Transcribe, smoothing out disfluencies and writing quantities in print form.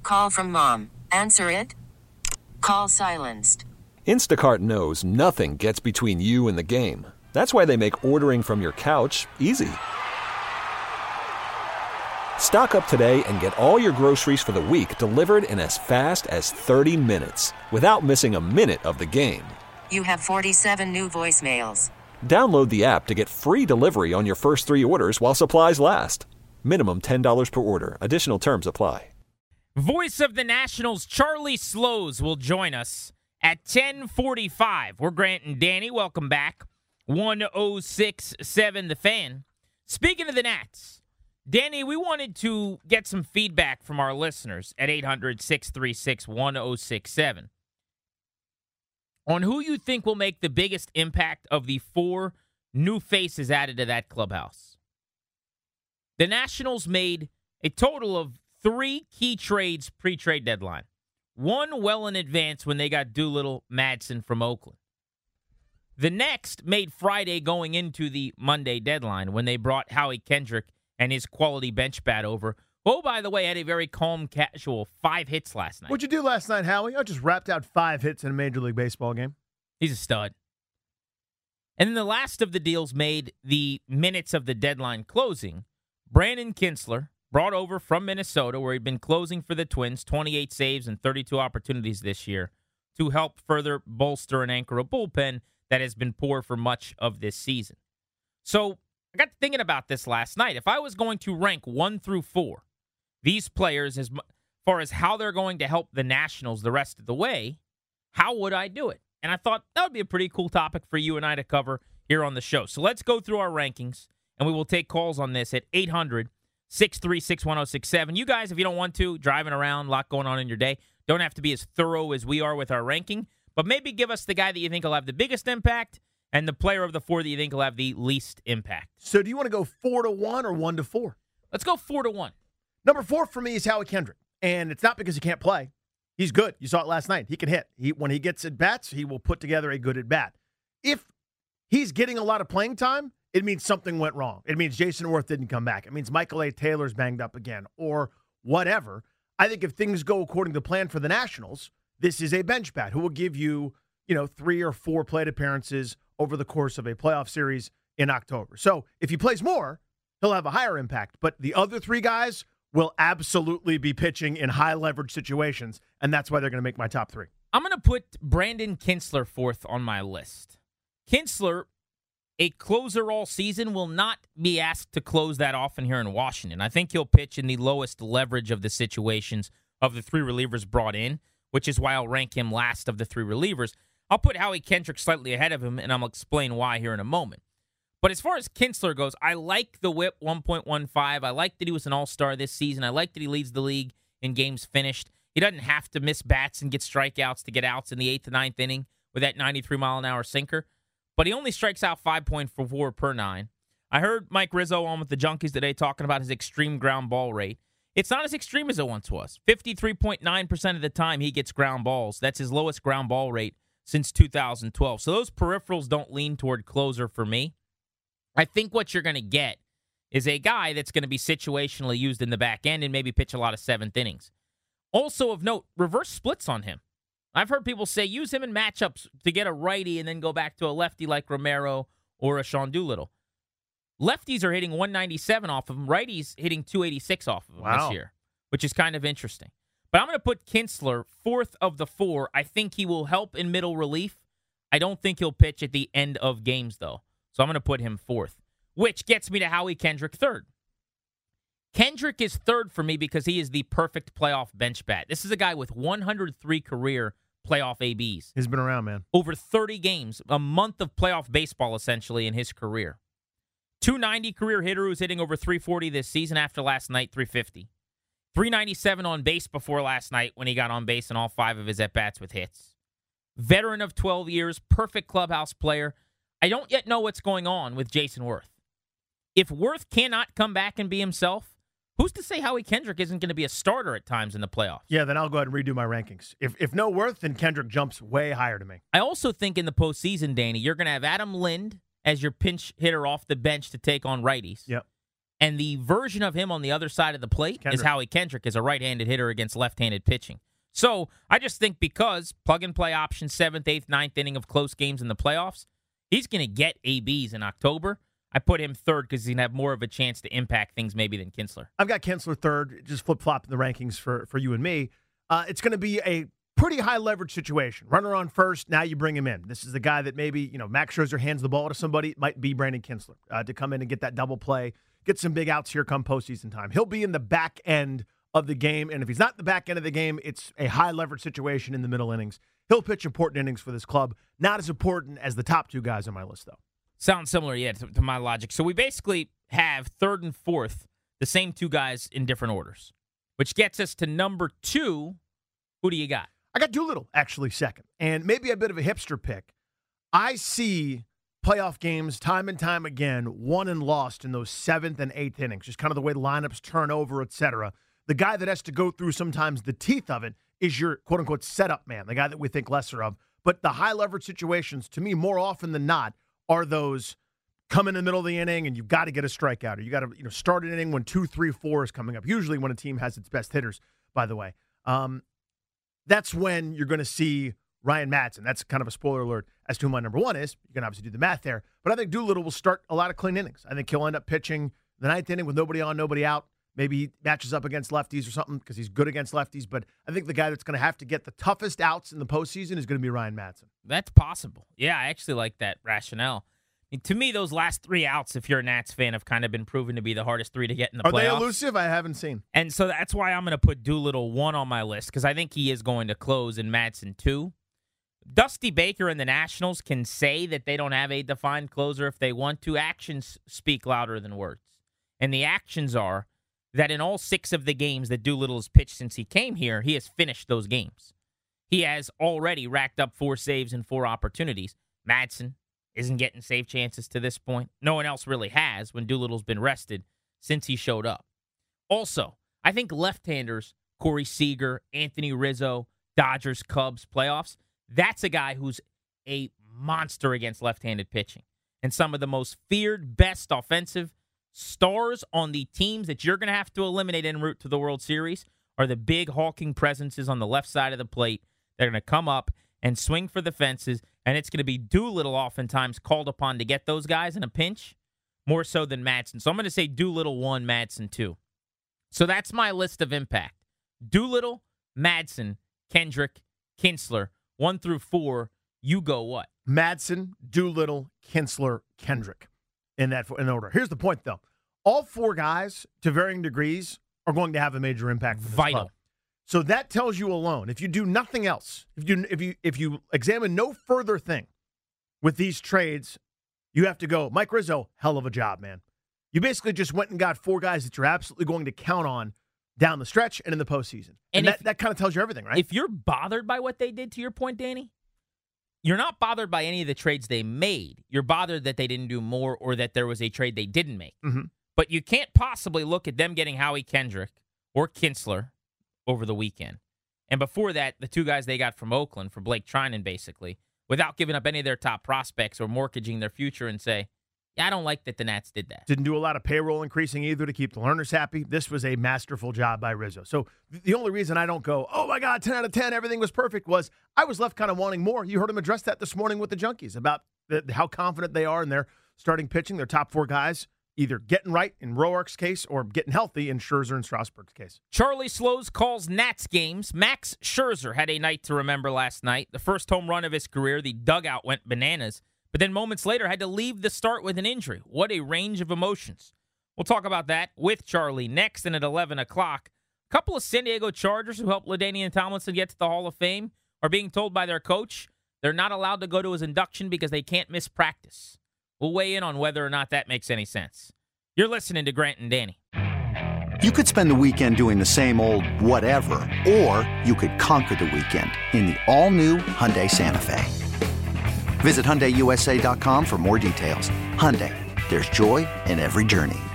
Call from mom. Answer it. Call silenced. Instacart knows nothing gets between you and the game. That's why they make ordering from your couch easy. Stock up today and get all your groceries for the week delivered in as fast as 30 minutes without missing a minute of the game. You have 47 new voicemails. Download the app to get free delivery on your first 3 orders while supplies last. Minimum $10 per order. Additional terms apply. Voice of the Nationals, Charlie Slows, will join us at 10:45. We're Grant and Danny. Welcome back. 106.7 The Fan. Speaking of the Nats, Danny, we wanted to get some feedback from our listeners at 800-636-1067 on who you think will make the biggest impact of the 4 new faces added to that clubhouse. The Nationals made a total of 3 key trades pre-trade deadline. 1 well in advance when they got Doolittle Madsen from Oakland. The next made Friday going into the Monday deadline when they brought Howie Kendrick and his quality bench bat over. Oh, by the way, had a very calm, casual 5 hits last night. What'd you do last night, Howie? I just wrapped out 5 hits in a Major League Baseball game. He's a stud. And then the last of the deals made the minutes of the deadline closing. Brandon Kintzler, brought over from Minnesota, where he'd been closing for the Twins, 28 saves and 32 opportunities this year, to help further bolster and anchor a bullpen that has been poor for much of this season. So I got thinking about this last night. If I was going to rank 1 through 4, these players, as far as how they're going to help the Nationals the rest of the way, how would I do it? And I thought that would be a pretty cool topic for you and I to cover here on the show. So let's go through our rankings, and we will take calls on this at 800-636-1067. You guys, if you don't want to, driving around, a lot going on in your day, don't have to be as thorough as we are with our ranking, but maybe give us the guy that you think will have the biggest impact and the player of the 4 that you think will have the least impact. So do you want to go 4-1 or 1-4? Let's go 4-1. Number 4 for me is Howie Kendrick, and it's not because he can't play. He's good. You saw it last night. He can hit. When he gets at-bats, he will put together a good at-bat. If he's getting a lot of playing time, it means something went wrong. It means Jason Worth didn't come back. It means Michael A. Taylor's banged up again or whatever. I think if things go according to plan for the Nationals, this is a bench bat who will give you, 3 or 4 plate appearances over the course of a playoff series in October. So if he plays more, he'll have a higher impact. But the other 3 guys will absolutely be pitching in high leverage situations, and that's why they're going to make my top 3. I'm going to put Brandon Kintzler 4th on my list. Kintzler, a closer all season, will not be asked to close that often here in Washington. I think he'll pitch in the lowest leverage of the situations of the 3 relievers brought in, which is why I'll rank him last of the 3 relievers. I'll put Howie Kendrick slightly ahead of him, and I'll explain why here in a moment. But as far as Kintzler goes, I like the whip 1.15. I like that he was an all-star this season. I like that he leads the league in games finished. He doesn't have to miss bats and get strikeouts to get outs in the 8th to 9th inning with that 93-mile-an-hour sinker. But he only strikes out 5.44 per 9. I heard Mike Rizzo on with the Junkies today talking about his extreme ground ball rate. It's not as extreme as it once was. 53.9% of the time he gets ground balls. That's his lowest ground ball rate since 2012. So those peripherals don't lean toward closer for me. I think what you're going to get is a guy that's going to be situationally used in the back end and maybe pitch a lot of 7th innings. Also of note, reverse splits on him. I've heard people say use him in matchups to get a righty and then go back to a lefty like Romero or a Sean Doolittle. Lefties are hitting 197 off of him. Righties hitting 286 off of him this year, which is kind of interesting. But I'm going to put Kintzler 4th of the 4. I think he will help in middle relief. I don't think he'll pitch at the end of games, though. So I'm going to put him 4th, which gets me to Howie Kendrick 3rd. Kendrick is 3rd for me because he is the perfect playoff bench bat. This is a guy with 103 career playoff ABs. He's been around, man. Over 30 games, a month of playoff baseball, essentially, in his career. 290 career hitter who's hitting over 340 this season after last night, 350. 397 on base before last night when he got on base in all 5 of his at-bats with hits. Veteran of 12 years, perfect clubhouse player. I don't yet know what's going on with Jason Worth. If Worth cannot come back and be himself, who's to say Howie Kendrick isn't going to be a starter at times in the playoffs? Yeah, then I'll go ahead and redo my rankings. If no Worth, then Kendrick jumps way higher to me. I also think in the postseason, Danny, you're going to have Adam Lind as your pinch hitter off the bench to take on righties. Yep. And the version of him on the other side of the plate is Howie Kendrick, is a right-handed hitter against left-handed pitching. So I just think because plug-and-play option, 7th, 8th, 9th inning of close games in the playoffs, he's going to get ABs in October. I put him third because he's going to have more of a chance to impact things maybe than Kinsler. I've got Kinsler third, just flip-flopping the rankings for you and me. It's going to be a pretty high-leverage situation. Runner on first, now you bring him in. This is the guy that maybe, Max Scherzer hands the ball to somebody. It might be Brandon Kinsler to come in and get that double play, get some big outs here come postseason time. He'll be in the back end of the game, and if he's not in the back end of the game, it's a high-leverage situation in the middle innings. He'll pitch important innings for this club. Not as important as the top two guys on my list, though. Sounds similar, yeah, to my logic. So we basically have third and fourth, the same two guys in different orders, which gets us to number 2. Who do you got? I got Doolittle, actually, second. And maybe a bit of a hipster pick. I see playoff games time and time again, won and lost in those 7th and 8th innings, just kind of the way the lineups turn over, et cetera. The guy that has to go through sometimes the teeth of it is your quote-unquote setup man, the guy that we think lesser of. But the high-leverage situations, to me, more often than not, are those come in the middle of the inning and you've got to get a strikeout, or you got to start an inning when 2, 3, 4 is coming up, usually when a team has its best hitters, by the way. That's when you're going to see Ryan Madson. That's kind of a spoiler alert as to who my number 1 is. You can obviously do the math there. But I think Doolittle will start a lot of clean innings. I think he'll end up pitching the 9th inning with nobody on, nobody out. Maybe he matches up against lefties or something because he's good against lefties. But I think the guy that's going to have to get the toughest outs in the postseason is going to be Ryan Madson. That's possible. Yeah, I actually like that rationale. To me, those last 3 outs, if you're a Nats fan, have kind of been proven to be the hardest 3 to get in the playoffs. Are they elusive? I haven't seen. And so that's why I'm going to put Doolittle 1 on my list, because I think he is going to close in Madson 2. Dusty Baker and the Nationals can say that they don't have a defined closer if they want to. Actions speak louder than words. And the actions are that in all 6 of the games that Doolittle has pitched since he came here, he has finished those games. He has already racked up 4 saves and 4 opportunities. Madson isn't getting save chances to this point. No one else really has when Doolittle's been rested since he showed up. Also, I think left-handers, Corey Seager, Anthony Rizzo, Dodgers, Cubs, playoffs, that's a guy who's a monster against left-handed pitching. And some of the most feared, best offensive stars on the teams that you're going to have to eliminate en route to the World Series are the big hulking presences on the left side of the plate. They're going to come up and swing for the fences, and it's going to be Doolittle oftentimes called upon to get those guys in a pinch, more so than Madson. So I'm going to say Doolittle 1, Madson 2. So that's my list of impact. Doolittle, Madson, Kendrick, Kinsler, 1 through 4. You go what? Madson, Doolittle, Kinsler, Kendrick in order. Here's the point, though. All 4 guys, to varying degrees, are going to have a major impact for this Vital. club. So that tells you alone, if you do nothing else, if you examine no further thing with these trades, you have to go, Mike Rizzo, hell of a job, man. You basically just went and got 4 guys that you're absolutely going to count on down the stretch and in the postseason. And that kind of tells you everything, right? If you're bothered by what they did, to your point, Danny, you're not bothered by any of the trades they made. You're bothered that they didn't do more or that there was a trade they didn't make. Mm-hmm. But you can't possibly look at them getting Howie Kendrick or Kinsler over the weekend. And before that, the 2 guys they got from Oakland for Blake Trinan, basically, without giving up any of their top prospects or mortgaging their future and say, yeah, I don't like that the Nats did that. Didn't do a lot of payroll increasing either to keep the learners happy. This was a masterful job by Rizzo. So the only reason I don't go, oh my God, 10 out of 10, everything was perfect, was I was left kind of wanting more. You heard him address that this morning with the Junkies about how confident they are in their starting pitching, their top 4 guys, either getting right in Roark's case or getting healthy in Scherzer and Strasburg's case. Charlie Slows calls Nats games. Max Scherzer had a night to remember last night. The first home run of his career, the dugout went bananas, but then moments later had to leave the start with an injury. What a range of emotions. We'll talk about that with Charlie next, and at 11 o'clock. A couple of San Diego Chargers who helped LaDainian Tomlinson get to the Hall of Fame are being told by their coach they're not allowed to go to his induction because they can't miss practice. We'll weigh in on whether or not that makes any sense. You're listening to Grant and Danny. You could spend the weekend doing the same old whatever, or you could conquer the weekend in the all-new Hyundai Santa Fe. Visit HyundaiUSA.com for more details. Hyundai, there's joy in every journey.